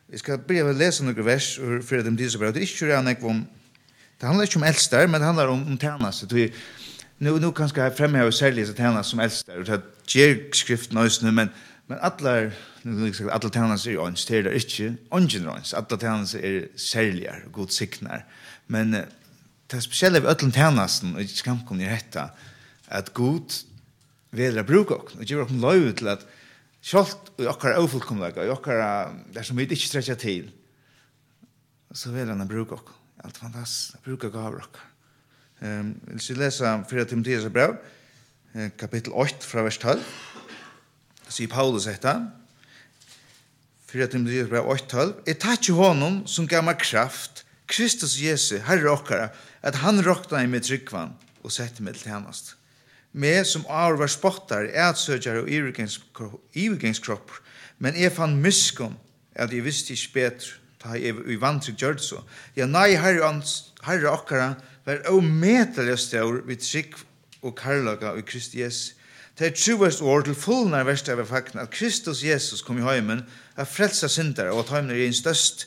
Jag ska börja med att läsa några vers ur Fyra Timoteusbrev. Det är inte det handlar inte om äldster, men det handlar om tjänast. Nu kanske jag framhäver särskilt tjänast som äldster. Och det ger skriften också, men alla tjänast är ens, det är det inte. Ingen ens, alla tjänast är särliga, god siktnar. Men det speciella vid alla tjänasten, och inte skamkommer i detta, att god vill bruka oss. Och ger oss lov till att självt i okkara ofullkomlega, i okkara der som vi ikke stretcher til, så vil han bruke oss. Alt fantastisk, bruke gaver oss. Jeg vil lese 4 Timoteus brev, kapittel 8 fra vers 12. Det sier Paulus etter. 4 Timoteus brev 8:12. Jeg tar ikke honom som gav meg kraft, Kristus Jesu, Herre okkara, at han råkna med tryggvann og sette meg til tjenest. Med som var spottar, ätsökare och ivigängskroppar. Men jag fann myskon att jag visste inte bättre ta i vantryck gjort så. Ja, nej, herre okkara var omätliga stor vid trygg och karlaga i Kristi Jesus. Det är truast ord till fullnar värsta över fakten att Kristus Jesus kom i heimen att frälsa syndare och att heimen är en störst.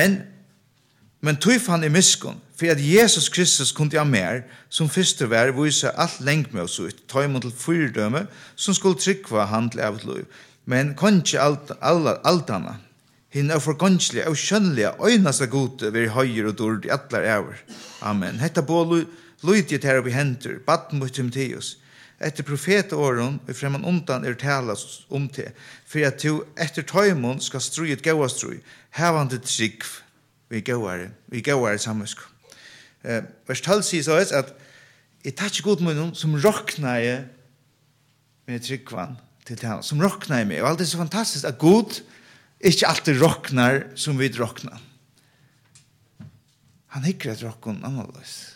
Men tog fan i myskon, för att Jesus Kristus kunde ha mer, som först och vär visa allt längt med oss ut, ta emot till fyrdöme, som skulle tryckva han till ävet liv. Men kanske allt annat. Hinn är förgångsliga och skönliga, öjnasta gode, vid höjer och dörd i alla över. Amen. Hetta både lydget här uppe i händer, baden mot Timoteus. Efter profetåren, och främman undan talas om det, för att du efter taimon ska strui ett gåa strui, hävande trygg, vi går sammansk. Vers 12 sier så at jeg tar ikke god med noen som råkner jeg med tryggvann til tjena, som råkner jeg med. Og alt det er så fantastisk at god ikke alltid råkner som vi råkner. Han hikker et råkken annerledes.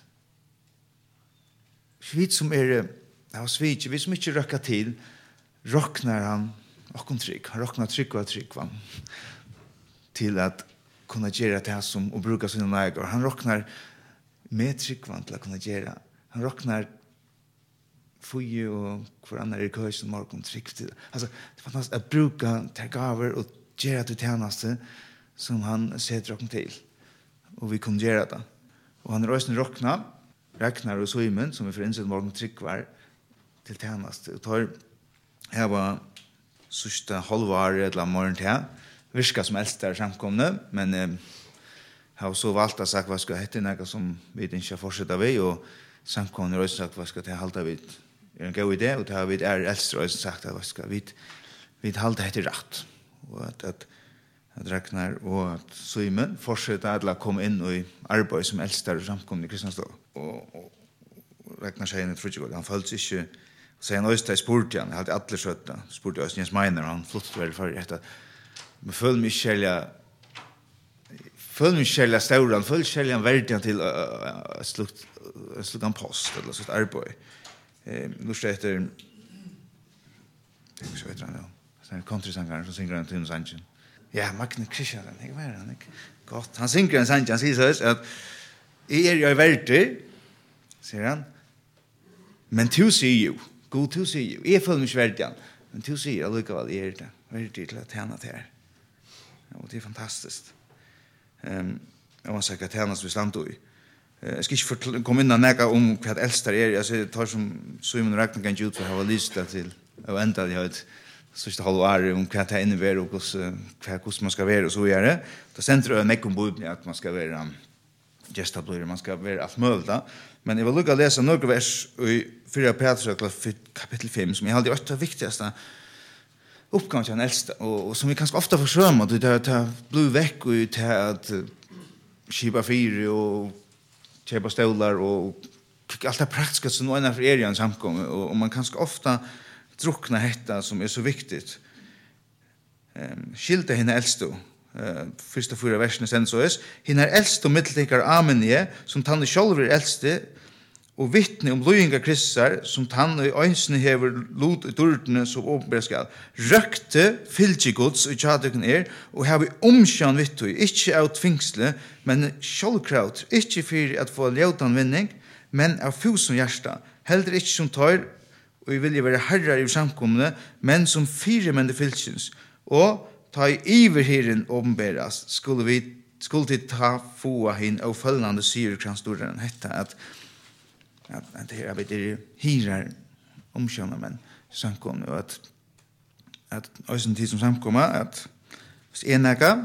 Vi som vi som ikke råkker til, råkner han råkken trygg. Han råkner tryggvann til at kunna göra det som och bruka sina nägor. Han råknar med tryggvann till att kunna göra. Han råknar fuge och för andra i kösen morgon trygg till. Alltså, det är fantastiskt att bruka gaver och göra det tjänaste som han sätter råkn till. Och vi kunde göra det. Och han rösten räknar och Simon som vi får insett morgon tryggvar till tjänaste. Och tar här var sista halvår eller morgon till virka som äldste samkomne, men har så valgt att sagt vad ska heta något som vi inte fortsätta vi och samkomne har sagt vad ska det hålla vid. En god idé och det har vi äldste har sagt att vad ska vi hålla det rätt. Och att räknar och att Simon fortsätta att komma in i arbete som äldste samkomne i Kristianstad och räknar sig in i tror han följs inte så han östa i sporten hade alla skötta sport Östens Miner han flott väl för detta. Men følg mig skälja stauran, følg skälja värdiga till slutan post eller så ett arbete. Nu heter så vet jag nu. Sen countrysångaren som synger en sång. Ja, Magne Christian, det var han. Gott. Han synger en sång, han säger så att jag värdig, säger han. Men to see you. Go to see you. Jag følg mig värdiga. Men to see you, look vad är det. Värdig till att tjäna till här. Och det är fantastiskt. Jag måste säga att tjänas vi stannar i. Jag ska inte komma in och näka om vad äldsta är. Jag tar som Simon räknar kan inte ut för att ha listat till och ända jag ett sista halvår om vad det innebär och hur man ska vara och så vidare. Då sänder jag mycket om Bibeln att man ska vara gestabler, man ska vara allt möjligt. Men jag vill lukka läsa några vers i 4 Petrus kapitel 5 som jag hade det viktigaste uppgången till en äldste, och som vi kanske ofta försömmer, det har blivit väck och till att kipa fyra och köpa stolar och allt det praktiska som någon är för er i en samkomst, och man kanske ofta druckna detta som är så viktigt. Skilta henne äldste, första 4 versen sen så är henne äldste och mitteltekar amenje, som tanne själv är äldste, og vittne om løyinga kristar som tann og øynsene hever lot i dordene som åpenbæra skal. Røkte fylgjegods og tjadøkken og har vi omsjån vittu, ikkje av tvingsle, men sjålkraut, ikkje for at få ljautan vinning, men av fusen hjärsta, heller ikkje som tar, og vi vilja være herrar i samkomne, men som fire mennene fylgjens, og ta i iverhiren åbenberas, skulle vi ta få hin og følgende syre kran større enn dette, at det her er hirar omkjønner, men samkomne, og at også en tid som samkommer, at hvis en eka,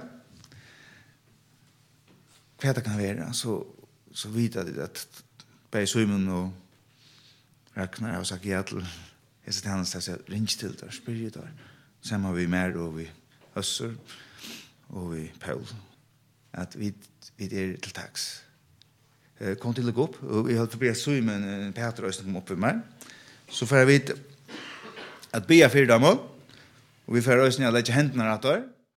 hva det kan være, så vet jeg at bare Simon og Ragnar har sagt ja til hese tjeneste, så ringe til der, spyrir der. Sammen har vi mer, og vi Øssur, og vi Paul, at vi er til taks. Kom til å gå opp, og vi har forbi Simon Peter Øysten kom opp ved meg. Så får jeg vite at bya 4 damer, og vi får Øysten å legge hendene rett der.